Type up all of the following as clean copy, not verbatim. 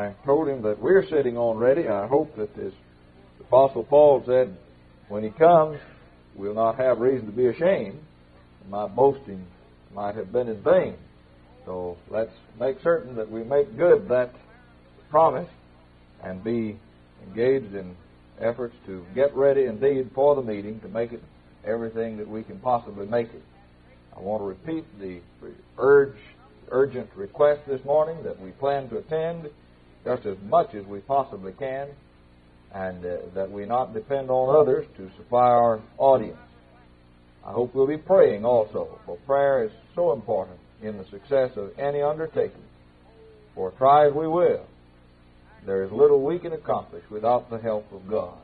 I told him that we're sitting on ready. I hope that, as the Apostle Paul said, when he comes, we'll not have reason to be ashamed. My boasting might have been in vain. So let's make certain that we make good that promise and be engaged in efforts to get ready indeed for the meeting, to make it everything that we can possibly make it. I want to repeat the urgent request this morning that we plan to attend just as much as we possibly can, and that we not depend on others to supply our audience. I hope we'll be praying also, for prayer is so important in the success of any undertaking. For try as we will, there is little we can accomplish without the help of God.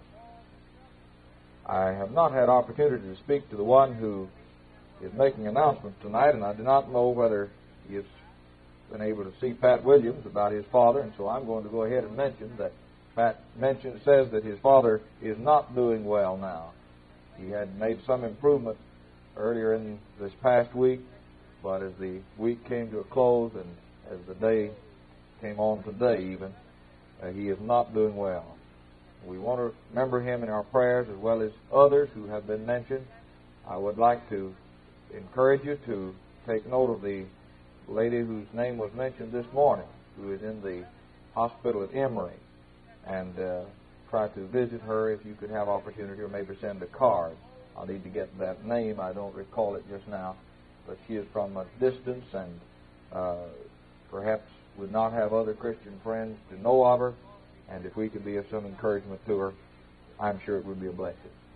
I have not had opportunity to speak to the one who is making announcements tonight, and I do not know whether he has been able to see Pat Williams about his father, and so I'm going to go ahead and mention that Pat says that his father is not doing well now. He had made some improvement earlier in this past week, but as the week came to a close and as the day came on today even, he is not doing well. We want to remember him in our prayers as well as others who have been mentioned. I would like to encourage you to take note of the lady whose name was mentioned this morning, who is in the hospital at Emory, and try to visit her if you could have opportunity, or maybe send a card. I'll need to get that name. I don't recall it just now, but she is from a distance and perhaps would not have other Christian friends to know of her, and if we could be of some encouragement to her, I'm sure it would be a blessing.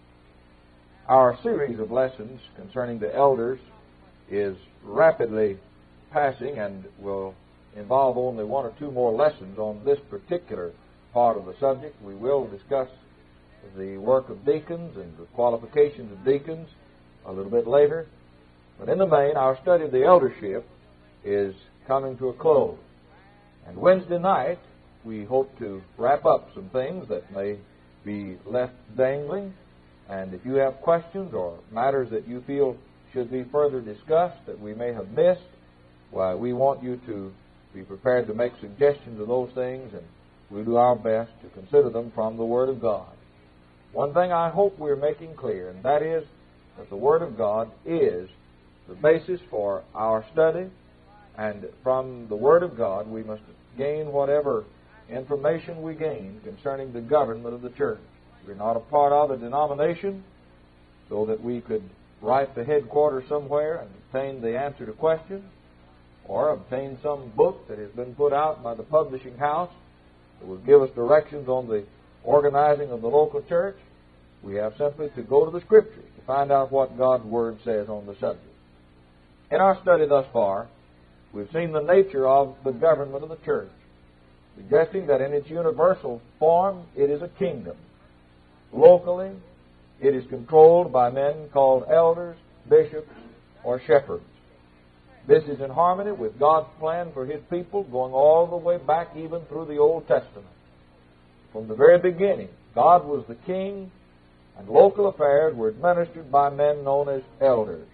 Our series of lessons concerning the elders is rapidly passing and will involve only one or two more lessons on this particular part of the subject. We will discuss the work of deacons and the qualifications of deacons a little bit later, but in the main, our study of the eldership is coming to a close. And Wednesday night, we hope to wrap up some things that may be left dangling. And if you have questions or matters that you feel should be further discussed that we may have missed, why, we want you to be prepared to make suggestions of those things, and we'll do our best to consider them from the Word of God. One thing I hope we're making clear, and that is that the Word of God is the basis for our study, and from the Word of God we must gain whatever information we gain concerning the government of the church. We're not a part of a denomination so that we could write the headquarters somewhere and obtain the answer to questions, or obtain some book that has been put out by the publishing house that will give us directions on the organizing of the local church. We have simply to go to the Scriptures to find out what God's Word says on the subject. In our study thus far, we've seen the nature of the government of the church, suggesting that in its universal form it is a kingdom. Locally, it is controlled by men called elders, bishops, or shepherds. This is in harmony with God's plan for His people going all the way back even through the Old Testament. From the very beginning, God was the king, and local affairs were administered by men known as elders.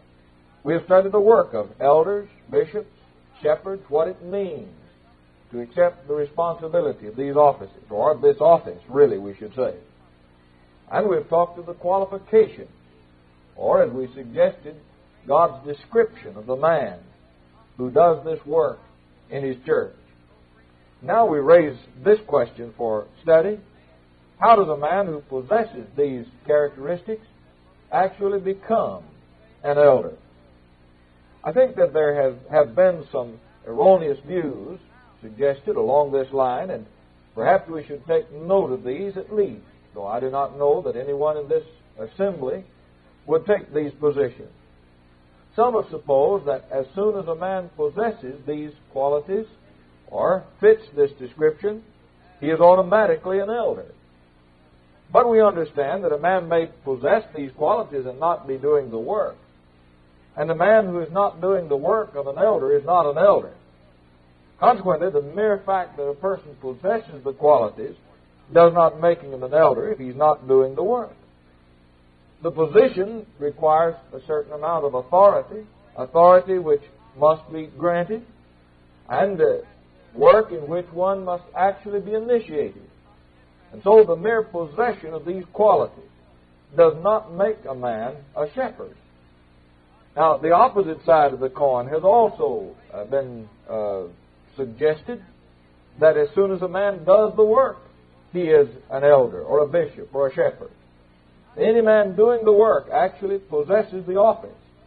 We have studied the work of elders, bishops, shepherds, what it means to accept the responsibility of these offices, or this office, really, we should say. And we've talked of the qualifications, or as we suggested, God's description of the man who does this work in His church. Now we raise this question for study. How does a man who possesses these characteristics actually become an elder? I think that there have been some erroneous views suggested along this line, and perhaps we should take note of these at least, though I do not know that anyone in this assembly would take these positions. Some have supposed that as soon as a man possesses these qualities or fits this description, he is automatically an elder. But we understand that a man may possess these qualities and not be doing the work. And the man who is not doing the work of an elder is not an elder. Consequently, the mere fact that a person possesses the qualities does not make him an elder if he's not doing the work. The position requires a certain amount of authority which must be granted, and work in which one must actually be initiated. And so the mere possession of these qualities does not make a man a shepherd. Now, the opposite side of the coin has also been suggested, that as soon as a man does the work, he is an elder or a bishop or a shepherd. Any man doing the work actually possesses the office.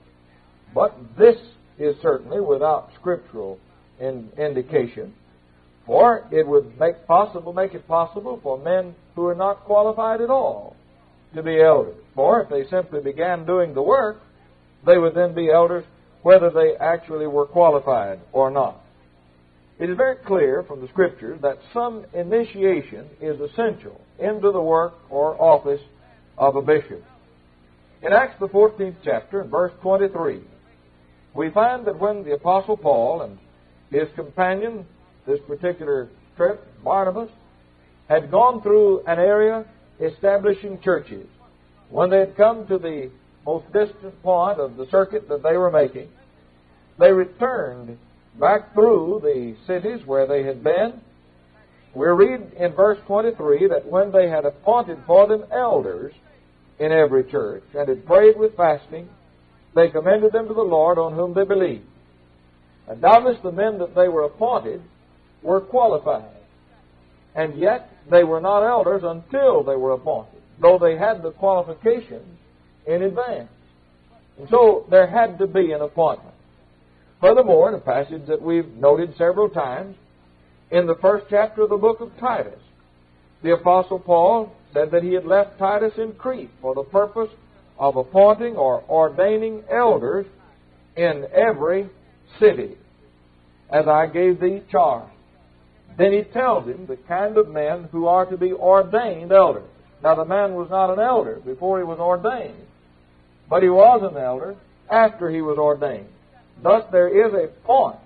But this is certainly without scriptural indication, for it would make it possible for men who are not qualified at all to be elders. For if they simply began doing the work, they would then be elders whether they actually were qualified or not. It is very clear from the Scriptures that some initiation is essential into the work or office of a bishop. In Acts the 14th chapter, in verse 23, we find that when the Apostle Paul and his companion, this particular trip, Barnabas, had gone through an area establishing churches, when they had come to the most distant point of the circuit that they were making, they returned back through the cities where they had been. We read in verse 23 that when they had appointed for them elders in every church and had prayed with fasting, they commended them to the Lord on whom they believed. And doubtless the men that they were appointed were qualified, and yet they were not elders until they were appointed, though they had the qualifications in advance. And so there had to be an appointment. Furthermore, in a passage that we've noted several times, in the first chapter of the book of Titus, the Apostle Paul said that he had left Titus in Crete for the purpose of appointing or ordaining elders in every city, as I gave thee charge. Then he tells him the kind of men who are to be ordained elders. Now, the man was not an elder before he was ordained, but he was an elder after he was ordained. Thus, there is a point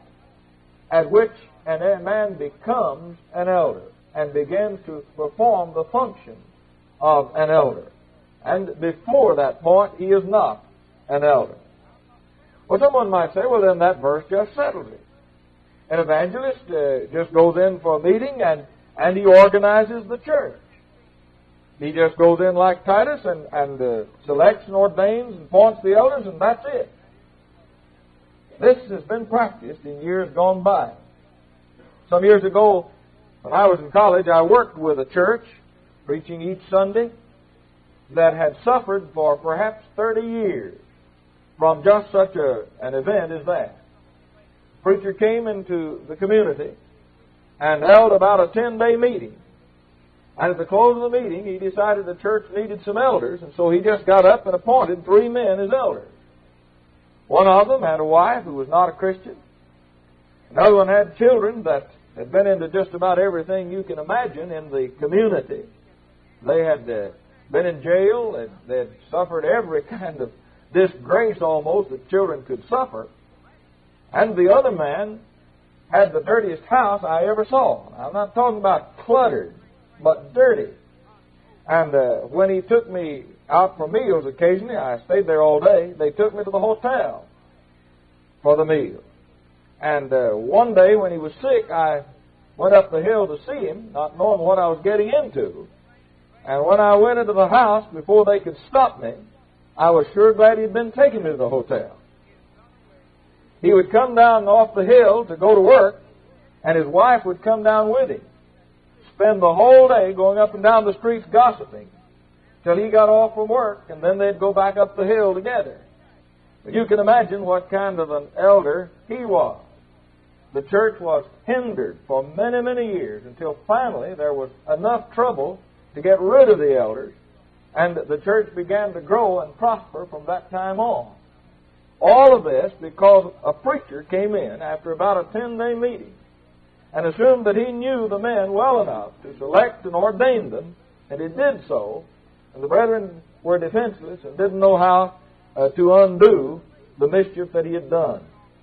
at which a man becomes an elder and begins to perform the function of an elder. And before that point, he is not an elder. Well, someone might say, well, then that verse just settles it. An evangelist just goes in for a meeting and he organizes the church. He just goes in like Titus and selects and ordains and appoints the elders, and that's it. This has been practiced in years gone by. Some years ago, when I was in college, I worked with a church, preaching each Sunday, that had suffered for perhaps 30 years from just such an event as that. The preacher came into the community and held about a 10-day meeting. And at the close of the meeting, he decided the church needed some elders, and so he just got up and appointed 3 men as elders. One of them had a wife who was not a Christian. Another one had children that had been into just about everything you can imagine in the community. They had been in jail. They had suffered every kind of disgrace almost that children could suffer. And the other man had the dirtiest house I ever saw. I'm not talking about cluttered, but dirty. And when he took me out for meals occasionally, I stayed there all day, they took me to the hotel for the meal. And one day when he was sick, I went up the hill to see him, not knowing what I was getting into. And when I went into the house, before they could stop me, I was sure glad he'd been taking me to the hotel. He would come down off the hill to go to work, and his wife would come down with him. Spend the whole day going up and down the streets gossiping till he got off from work, and then they'd go back up the hill together. But you can imagine what kind of an elder he was. The church was hindered for many, many years until finally there was enough trouble to get rid of the elders, and the church began to grow and prosper from that time on. All of this because a preacher came in after about a 10-day meeting and assumed that he knew the men well enough to select and ordain them, and he did so, and the brethren were defenseless and didn't know how to undo the mischief that he had done.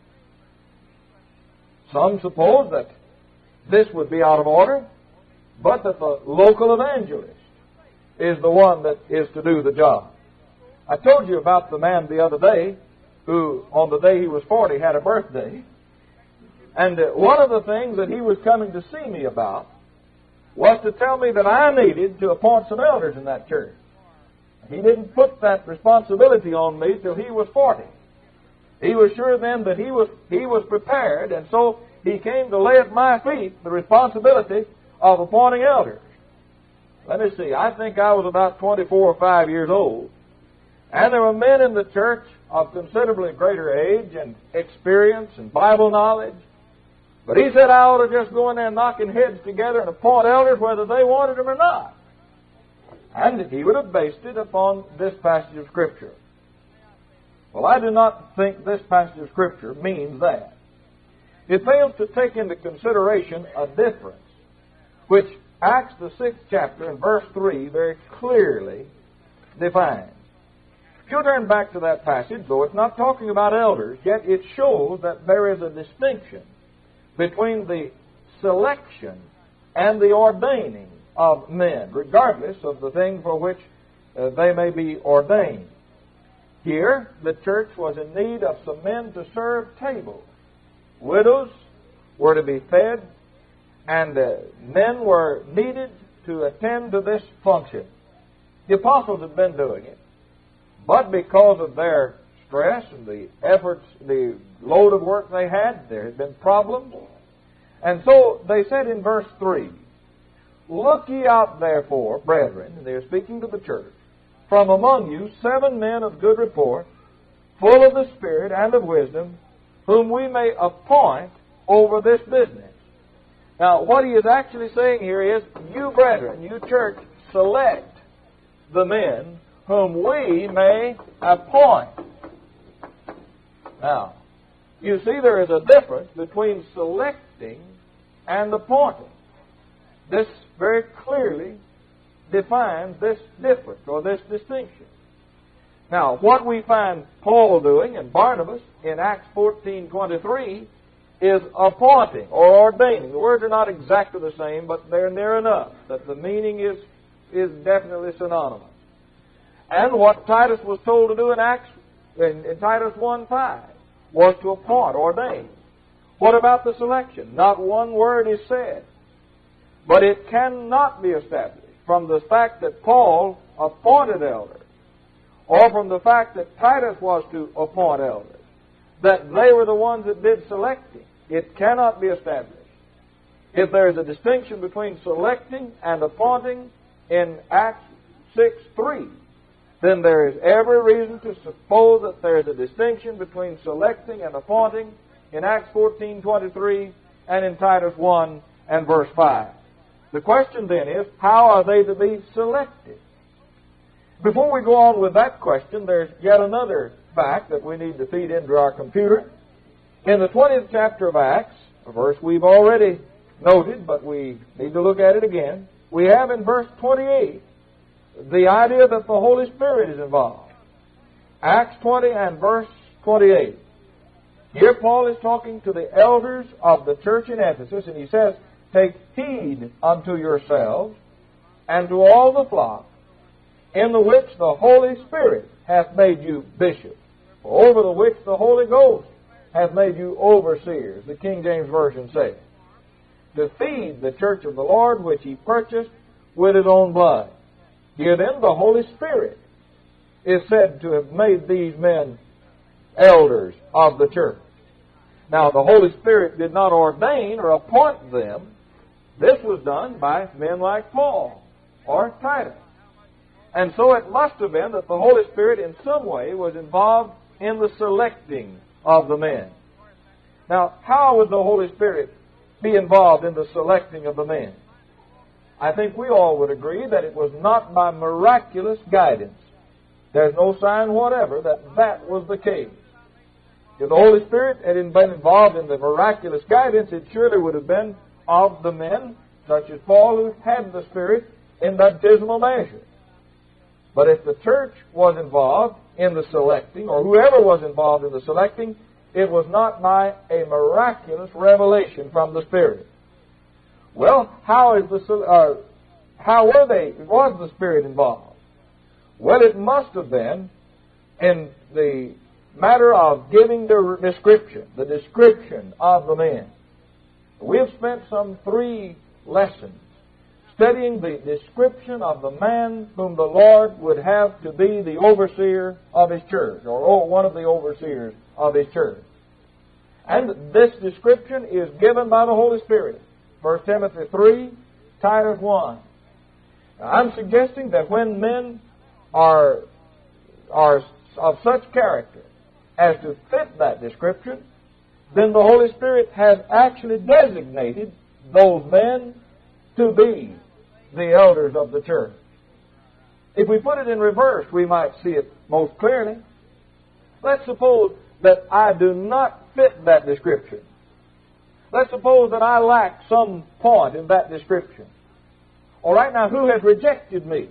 Some suppose that this would be out of order, but that the local evangelist is the one that is to do the job. I told you about the man the other day who, on the day he was 40, had a birthday. And one of the things that he was coming to see me about was to tell me that I needed to appoint some elders in that church. He didn't put that responsibility on me till he was 40. He was sure then that he was prepared, and so he came to lay at my feet the responsibility of appointing elders. Let me see, I think I was about 24 or 5 years old, and there were men in the church of considerably greater age and experience and Bible knowledge. But he said I ought to just go in there knocking heads together and appoint elders whether they wanted them or not. And he would have based it upon this passage of Scripture. Well, I do not think this passage of Scripture means that. It fails to take into consideration a difference, which Acts the 6th chapter and verse 3 very clearly defines. If you turn back to that passage, though it's not talking about elders, yet it shows that there is a distinction between the selection and the ordaining of men, regardless of the thing for which they may be ordained. Here, the church was in need of some men to serve tables. Widows were to be fed, and men were needed to attend to this function. The apostles had been doing it, but because of their stress and the efforts, the load of work they had, there had been problems. And so they said in verse 3, "Look ye out therefore, brethren," and they're speaking to the church, "from among you 7 men of good report, full of the Spirit and of wisdom, whom we may appoint over this business." Now, what he is actually saying here is, you brethren, you church, select the men whom we may appoint. Now, you see there is a difference between selecting and appointing. This very clearly defines this difference or this distinction. Now, what we find Paul doing and Barnabas in Acts 14:23 is appointing or ordaining. The words are not exactly the same, but they're near enough that the meaning is definitely synonymous. And what Titus was told to do in Titus 1:5 was to appoint, ordain. What about the selection? Not one word is said. But it cannot be established from the fact that Paul appointed elders, or from the fact that Titus was to appoint elders, that they were the ones that did selecting. It cannot be established. If there is a distinction between selecting and appointing in Acts 6:3, then there is every reason to suppose that there is a distinction between selecting and appointing in Acts 14:23 and in Titus 1 and verse 5. The question then is, how are they to be selected? Before we go on with that question, there's yet another fact that we need to feed into our computer. In the 20th chapter of Acts, a verse we've already noted, but we need to look at it again, we have in verse 28 the idea that the Holy Spirit is involved. Acts 20 and verse 28. Here Paul is talking to the elders of the church in Ephesus, and he says, "Take heed unto yourselves and to all the flock, in the which the Holy Spirit hath made you bishops, over the which the Holy Ghost hath made you overseers," the King James Version says, "to feed the church of the Lord, which he purchased with his own blood." Here then the Holy Spirit is said to have made these men elders of the church. Now, the Holy Spirit did not ordain or appoint them. This was done by men like Paul or Titus. And so it must have been that the Holy Spirit in some way was involved in the selecting of the men. Now, how would the Holy Spirit be involved in the selecting of the men? I think we all would agree that it was not by miraculous guidance. There's no sign whatever that was the case. If the Holy Spirit had been involved in the miraculous guidance, it surely would have been of the men, such as Paul, who had the Spirit in baptismal measure. But if the church was involved in the selecting, or whoever was involved in the selecting, it was not by a miraculous revelation from the Spirit. Well, was the Spirit involved? Well, it must have been in the matter of giving the description of the men. We've spent some 3 lessons studying the description of the man whom the Lord would have to be the overseer of His church, or one of the overseers of His church. And this description is given by the Holy Spirit. 1 Timothy 3, Titus 1. Now, I'm suggesting that when men are of such character as to fit that description, then the Holy Spirit has actually designated those men to be the elders of the church. If we put it in reverse, we might see it most clearly. Let's suppose that I do not fit that description. Let's suppose that I lack some point in that description. All right, now who has rejected me?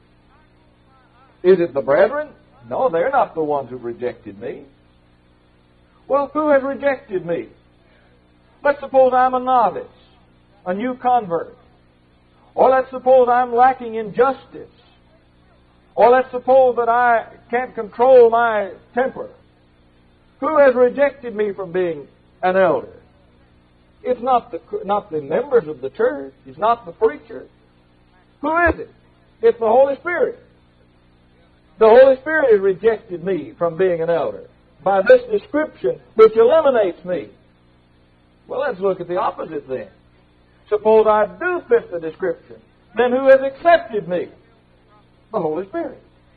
Is it the brethren? No, they're not the ones who rejected me. Well, who has rejected me? Let's suppose I'm a novice, a new convert. Or let's suppose I'm lacking in justice. Or let's suppose that I can't control my temper. Who has rejected me from being an elder? It's not the members of the church. It's not the preacher. Who is it? It's the Holy Spirit. The Holy Spirit has rejected me from being an elder by this description which eliminates me. Well, let's look at the opposite then. Suppose I do fit the description. Then who has accepted me? The Holy Spirit.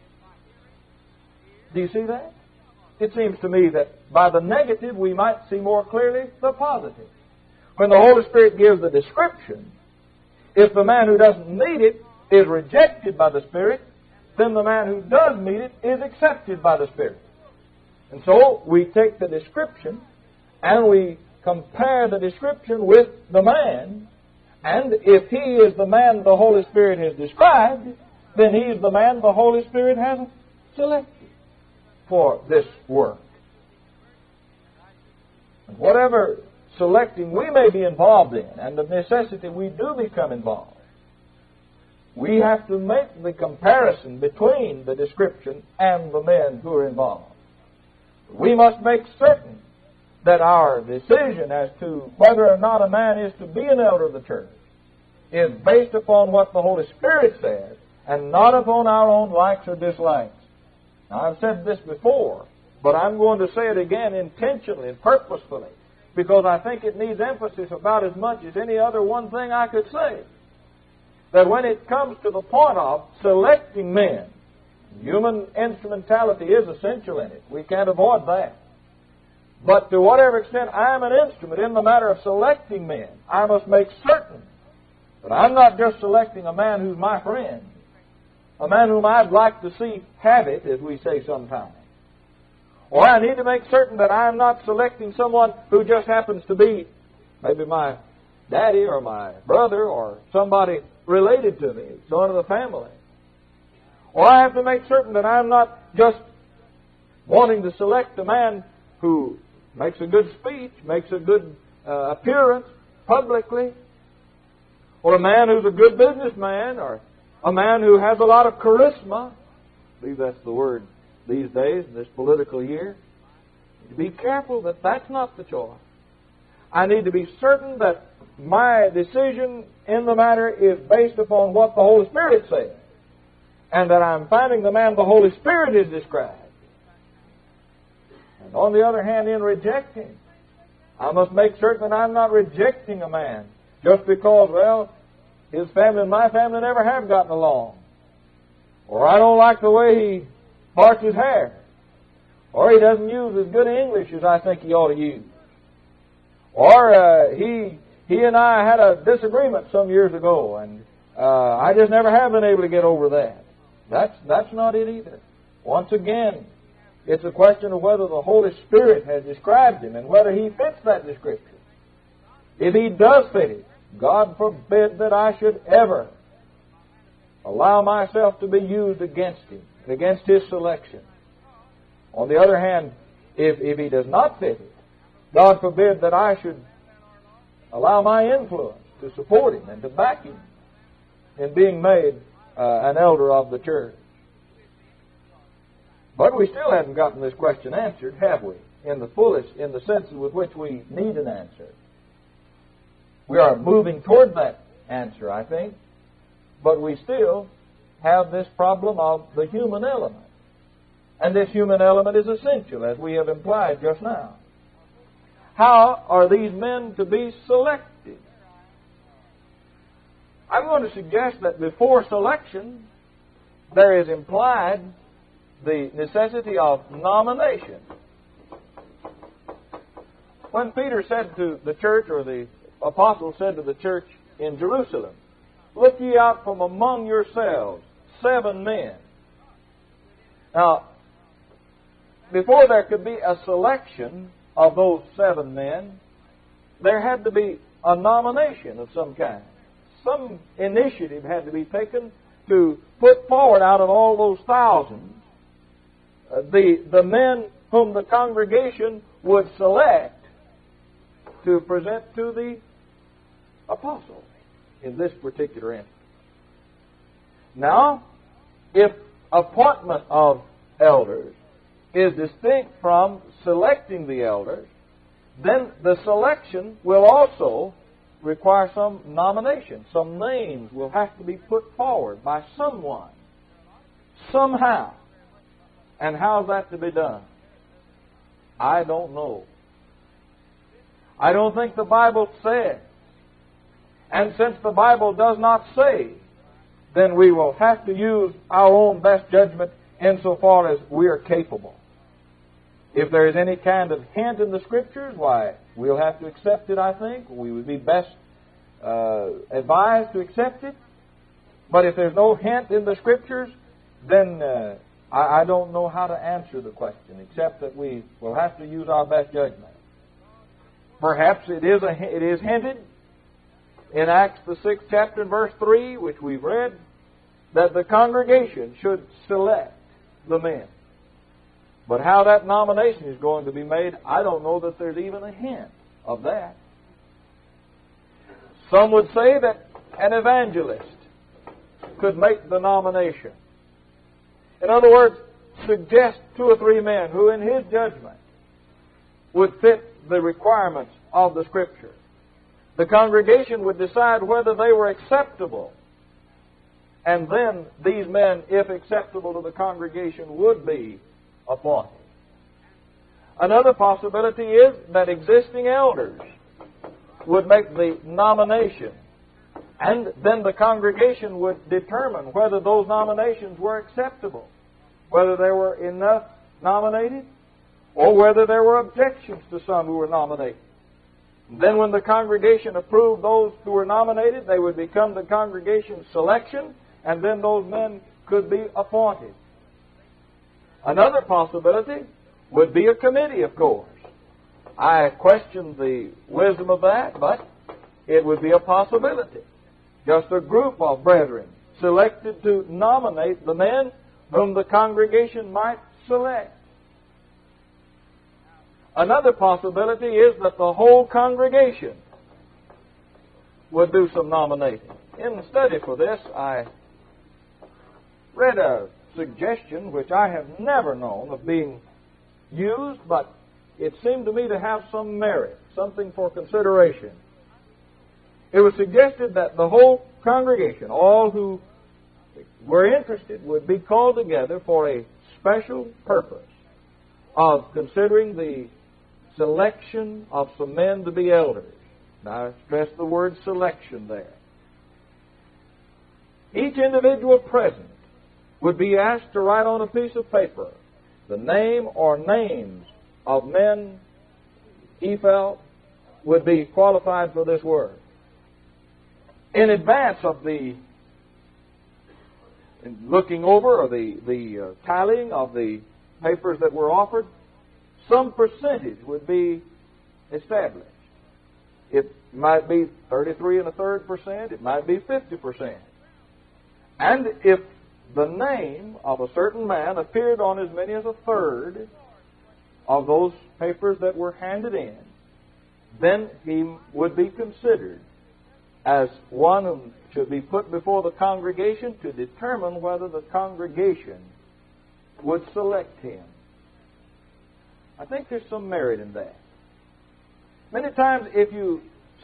Do you see that? It seems to me that by the negative we might see more clearly the positive. When the Holy Spirit gives the description, if the man who doesn't meet it is rejected by the Spirit, then the man who does meet it is accepted by the Spirit. And so we take the description and we compare the description with the man, and if he is the man the Holy Spirit has described, then he is the man the Holy Spirit has selected for this work. And whatever selecting we may be involved in, and the necessity we do become involved, we have to make the comparison between the description and the men who are involved. We must make certain that our decision as to whether or not a man is to be an elder of the church is based upon what the Holy Spirit says and not upon our own likes or dislikes. Now, I've said this before, but I'm going to say it again intentionally and purposefully because I think it needs emphasis about as much as any other one thing I could say. That when it comes to the point of selecting men, human instrumentality is essential in it. We can't avoid that. But to whatever extent I'm an instrument in the matter of selecting men, I must make certain that I'm not just selecting a man who's my friend, a man whom I'd like to see have it, as we say sometimes. Or I need to make certain that I'm not selecting someone who just happens to be maybe my daddy or my brother or somebody related to me, son of the family. Or I have to make certain that I'm not just wanting to select a man who makes a good speech, makes a good appearance publicly, or a man who's a good businessman, or a man who has a lot of charisma. I believe that's the word these days in this political year. Be careful that that's not the choice. I need to be certain that my decision in the matter is based upon what the Holy Spirit says, and that I'm finding the man the Holy Spirit has described. And on the other hand, in rejecting, I must make certain that I'm not rejecting a man just because, well, his family and my family never have gotten along. Or I don't like the way he parts his hair. Or he doesn't use as good English as I think he ought to use. Or he and I had a disagreement some years ago, and I just never have been able to get over that. That's not it either. Once again, it's a question of whether the Holy Spirit has described him and whether he fits that description. If he does fit it, God forbid that I should ever allow myself to be used against him and against his selection. On the other hand, if he does not fit it, God forbid that I should allow my influence to support him and to back him in being made an elder of the church. But we still haven't gotten this question answered, have we? In the fullest, in the sense with which we need an answer. We are moving toward that answer, I think, but we still have this problem of the human element. And this human element is essential, as we have implied just now. How are these men to be selected? I'm going to suggest that before selection, there is implied the necessity of nomination. When Peter said to the church, or the apostle said to the church in Jerusalem, "Look ye out from among yourselves 7 men." Now, before there could be a selection of those 7 men, there had to be a nomination of some kind. Some initiative had to be taken to put forward out of all those thousands the men whom the congregation would select to present to the apostle in this particular instance. Now, if appointment of elders is distinct from selecting the elders, then the selection will also require some nomination. Some names will have to be put forward by someone, somehow. And how's that to be done? I don't know. I don't think the Bible says. And since the Bible does not say, then we will have to use our own best judgment insofar as we are capable. If there is any kind of hint in the Scriptures, why, we'll have to accept it, I think. We would be best advised to accept it. But if there's no hint in the Scriptures, then I don't know how to answer the question, except that we will have to use our best judgment. Perhaps it is hinted in Acts the 6th chapter and verse 3, which we've read, that the congregation should select the men. But how that nomination is going to be made, I don't know that there's even a hint of that. Some would say that an evangelist could make the nomination. In other words, suggest 2 or 3 men who, in his judgment, would fit the requirements of the Scripture. The congregation would decide whether they were acceptable. And then these men, if acceptable to the congregation, would be appointed. Another possibility is that existing elders would make the nomination, and then the congregation would determine whether those nominations were acceptable, whether there were enough nominated, or whether there were objections to some who were nominated. Then when the congregation approved those who were nominated, they would become the congregation's selection, and then those men could be appointed. Another possibility would be a committee, of course. I question the wisdom of that, but it would be a possibility. Just a group of brethren selected to nominate the men whom the congregation might select. Another possibility is that the whole congregation would do some nominating. In the study for this, I read a suggestion which I have never known of being used, but it seemed to me to have some merit, something for consideration. It was suggested that the whole congregation, all who were interested, would be called together for a special purpose of considering the selection of some men to be elders. Now, I stress the word selection there. Each individual present would be asked to write on a piece of paper the name or names of men he felt would be qualified for this work. In advance of the looking over or the tallying of the papers that were offered, some percentage would be established. It might be 33 1/3%, it might be 50%. And if the name of a certain man appeared on as many as 1/3 of those papers that were handed in, then he would be considered as one who should be put before the congregation to determine whether the congregation would select him. I think there's some merit in that. Many times if you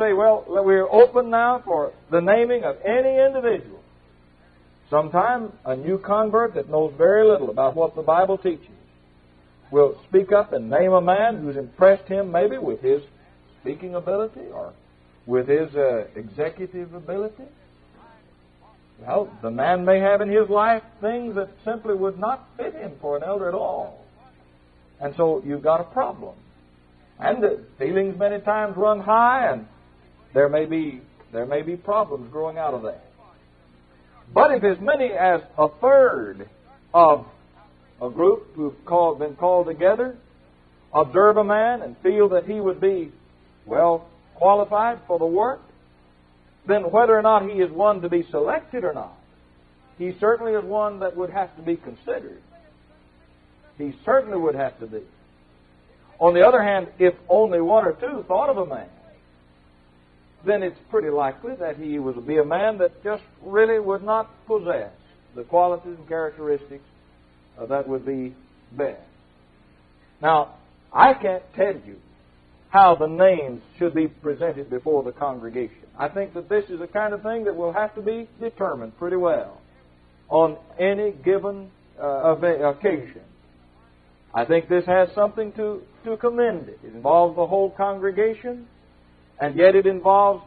say, well, we're open now for the naming of any individual. Sometimes a new convert that knows very little about what the Bible teaches will speak up and name a man who's impressed him maybe with his speaking ability or with his executive ability. Well, the man may have in his life things that simply would not fit him for an elder at all. And so you've got a problem. And the feelings many times run high, and there may be problems growing out of that. But if as many as a third of a group who've been called together observe a man and feel that he would be well qualified for the work, then whether or not he is one to be selected or not, he certainly is one that would have to be considered. He certainly would have to be. On the other hand, if only one or two thought of a man, then it's pretty likely that he would be a man that just really would not possess the qualities and characteristics that would be best. Now, I can't tell you how the names should be presented before the congregation. I think that this is the kind of thing that will have to be determined pretty well on any given occasion. I think this has something to commend it. It involves the whole congregation, and yet it involves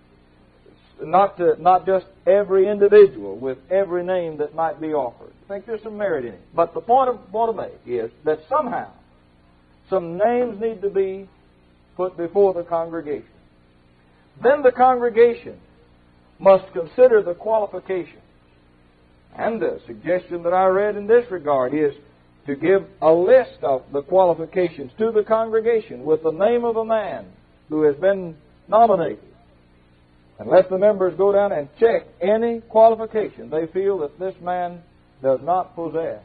not just every individual with every name that might be offered. I think there's some merit in it. But the point I want to make is that somehow some names need to be put before the congregation. Then the congregation must consider the qualifications. And the suggestion that I read in this regard is to give a list of the qualifications to the congregation with the name of a man who has been nominated. And let the members go down and check any qualification they feel that this man does not possess.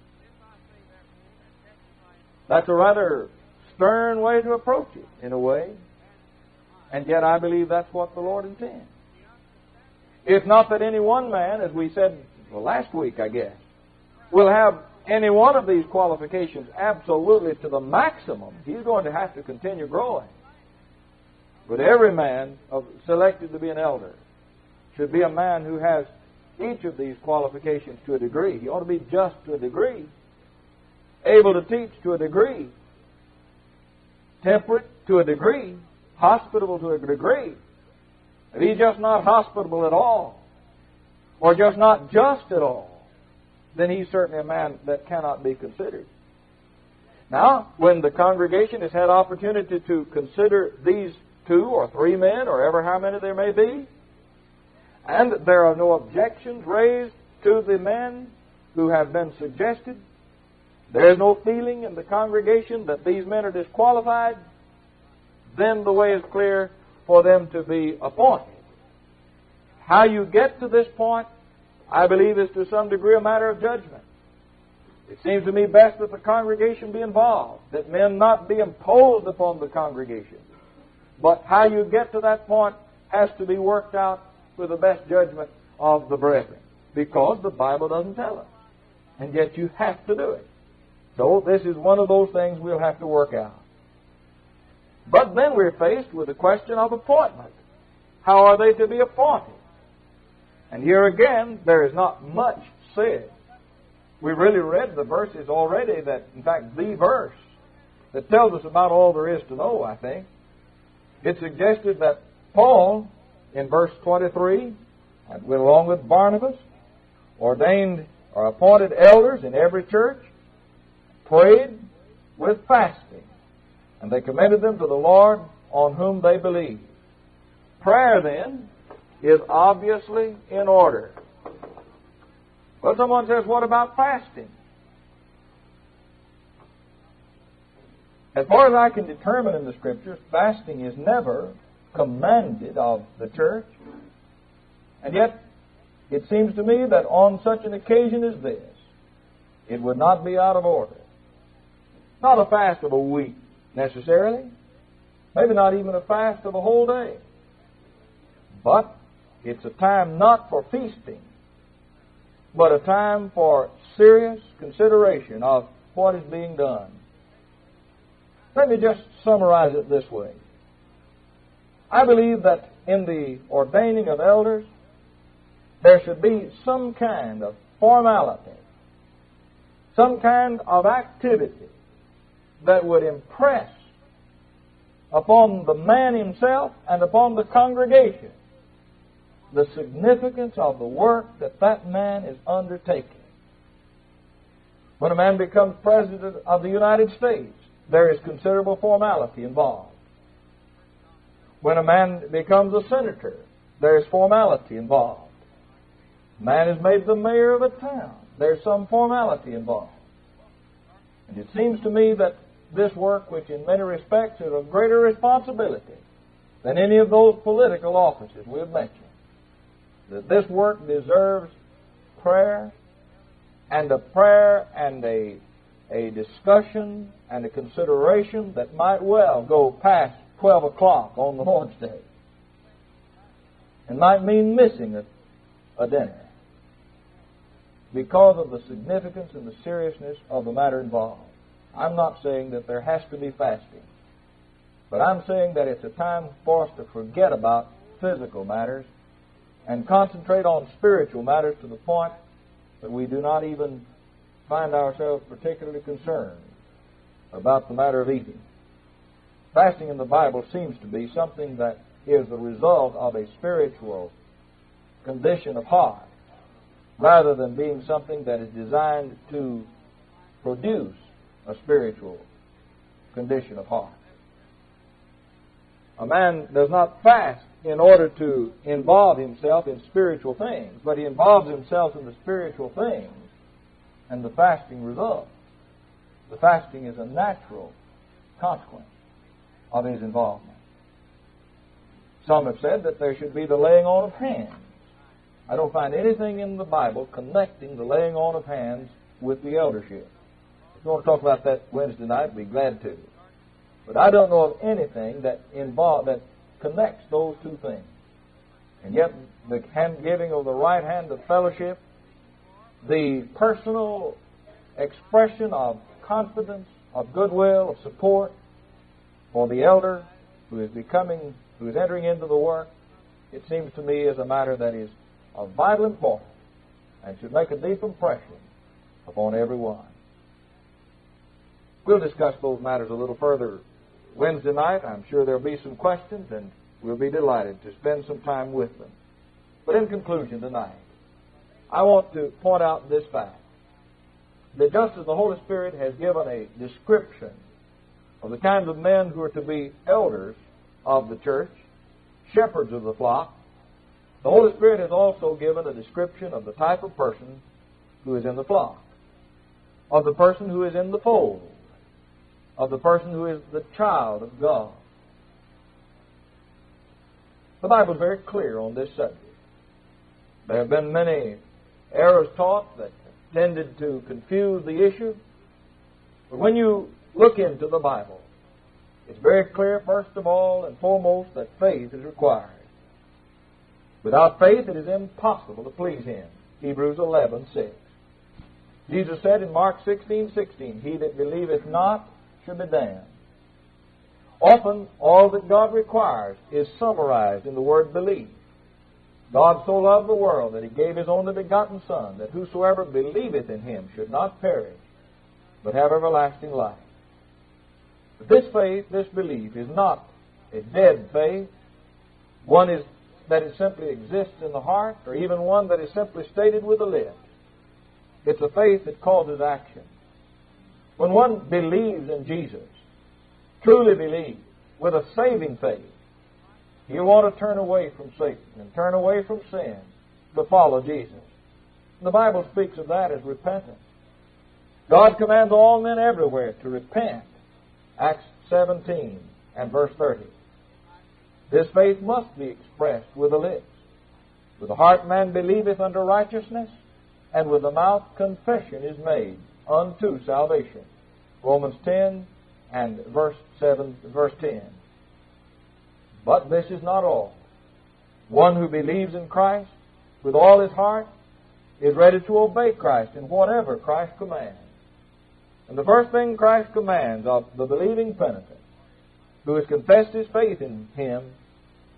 That's a rather stern way to approach it, in a way. And yet I believe that's what the Lord intends. If not that any one man, as we said last week, I guess, will have any one of these qualifications absolutely to the maximum, he's going to have to continue growing. But every man selected to be an elder should be a man who has each of these qualifications to a degree. He ought to be just to a degree, able to teach to a degree, temperate to a degree, hospitable to a degree. If he's just not hospitable at all, or just not just at all, then he's certainly a man that cannot be considered. Now, when the congregation has had opportunity to consider these 2 or 3 men, or ever how many there may be, and there are no objections raised to the men who have been suggested, there is no feeling in the congregation that these men are disqualified, then the way is clear for them to be appointed. How you get to this point, I believe, is to some degree a matter of judgment. It seems to me best that the congregation be involved, that men not be imposed upon the congregation. But how you get to that point has to be worked out with the best judgment of the brethren, because the Bible doesn't tell us. And yet you have to do it. So this is one of those things we'll have to work out. But then we're faced with the question of appointment. How are they to be appointed? And here again, there is not much said. We really read the verses already that, in fact, the verse that tells us about all there is to know, I think. It suggested that Paul, in verse 23, and went along with Barnabas, ordained or appointed elders in every church, prayed with fasting, and they commended them to the Lord on whom they believed. Prayer, then, is obviously in order. Well, someone says, what about fasting? As far as I can determine in the Scriptures, fasting is never commanded of the church. And yet, it seems to me that on such an occasion as this, it would not be out of order. Not a fast of a week, necessarily. Maybe not even a fast of a whole day. But it's a time not for feasting, but a time for serious consideration of what is being done. Let me just summarize it this way. I believe that in the ordaining of elders, there should be some kind of formality, some kind of activity that would impress upon the man himself and upon the congregation the significance of the work that that man is undertaking. When a man becomes President of the United States, there is considerable formality involved. When a man becomes a senator, there is formality involved. A man is made the mayor of a town. There's some formality involved. And it seems to me that this work, which in many respects is of greater responsibility than any of those political offices we have mentioned, that this work deserves prayer and a discussion and a consideration that might well go past 12 o'clock on the Lord's Day and might mean missing a dinner because of the significance and the seriousness of the matter involved. I'm not saying that there has to be fasting, but I'm saying that it's a time for us to forget about physical matters and concentrate on spiritual matters to the point that we do not even find ourselves particularly concerned about the matter of eating. Fasting in the Bible seems to be something that is the result of a spiritual condition of heart, rather than being something that is designed to produce a spiritual condition of heart. A man does not fast in order to involve himself in spiritual things, but he involves himself in the spiritual things, and the fasting results. The fasting is a natural consequence of his involvement. Some have said that there should be the laying on of hands. I don't find anything in the Bible connecting the laying on of hands with the eldership. If you want to talk about that Wednesday night, I'd be glad to. But I don't know of anything that connects those two things. And yet, the hand giving of the right hand of fellowship, the personal expression of confidence, of goodwill, of support for the elder who is entering into the work, it seems to me is a matter that is of vital importance and should make a deep impression upon everyone. We'll discuss those matters a little further Wednesday night. I'm sure there'll be some questions, and we'll be delighted to spend some time with them. But in conclusion tonight, I want to point out this fact, that just as the Holy Spirit has given a description of the kind of men who are to be elders of the church, shepherds of the flock, the Holy Spirit has also given a description of the type of person who is in the flock, of the person who is in the fold, of the person who is the child of God. The Bible is very clear on this subject. There have been many errors taught that tended to confuse the issue. But when you look into the Bible, it's very clear, first of all and foremost, that faith is required. Without faith, it is impossible to please Him. Hebrews 11:6. Jesus said in Mark 16:16, "He that believeth not shall be damned." Often, all that God requires is summarized in the word believe. God so loved the world that He gave His only begotten Son, that whosoever believeth in Him should not perish, but have everlasting life. But this faith, this belief, is not a dead faith, one that it simply exists in the heart, or even one that is simply stated with the lips. It's a faith that causes action. When one believes in Jesus, truly believes, with a saving faith, you want to turn away from Satan and turn away from sin to follow Jesus. The Bible speaks of that as repentance. God commands all men everywhere to repent. Acts 17 and verse 30. This faith must be expressed with the lips. With the heart man believeth unto righteousness, and with the mouth confession is made unto salvation. Romans 10 and verse 10. But this is not all. One who believes in Christ with all his heart is ready to obey Christ in whatever Christ commands. And the first thing Christ commands of the believing penitent who has confessed his faith in Him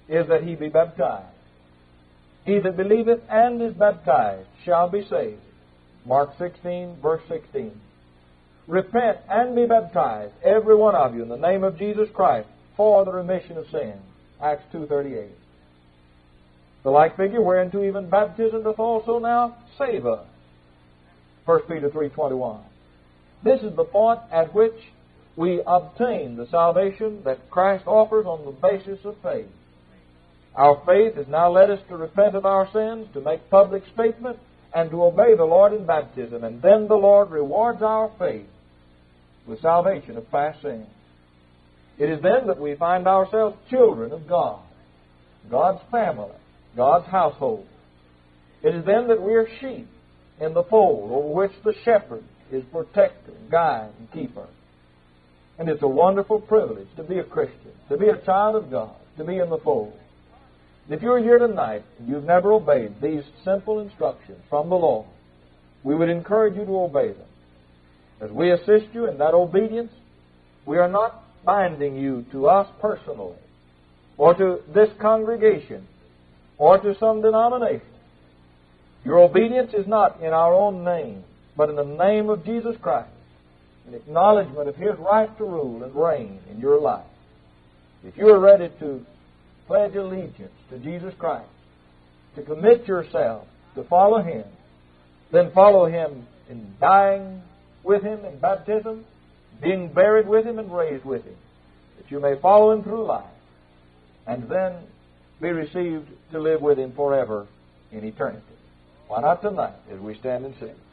is that he be baptized. He that believeth and is baptized shall be saved. Mark 16, verse 16. Repent and be baptized, every one of you, in the name of Jesus Christ, for the remission of sins. Acts 2:38. The like figure, whereunto even baptism doth also now save us. 1 Peter 3:21. This is the point at which we obtain the salvation that Christ offers on the basis of faith. Our faith has now led us to repent of our sins, to make public statement, and to obey the Lord in baptism. And then the Lord rewards our faith with salvation of past sins. It is then that we find ourselves children of God, God's family, God's household. It is then that we are sheep in the fold over which the shepherd is protector, guide, and keeper. And it's a wonderful privilege to be a Christian, to be a child of God, to be in the fold. If you're here tonight and you've never obeyed these simple instructions from the Lord, we would encourage you to obey them. As we assist you in that obedience, we are not binding you to us personally, or to this congregation, or to some denomination. Your obedience is not in our own name, but in the name of Jesus Christ, in acknowledgement of His right to rule and reign in your life. If you are ready to pledge allegiance to Jesus Christ, to commit yourself to follow Him, then follow Him in dying with Him in baptism, being buried with Him and raised with Him, that you may follow Him through life, and then be received to live with Him forever in eternity. Why not tonight as we stand and sing?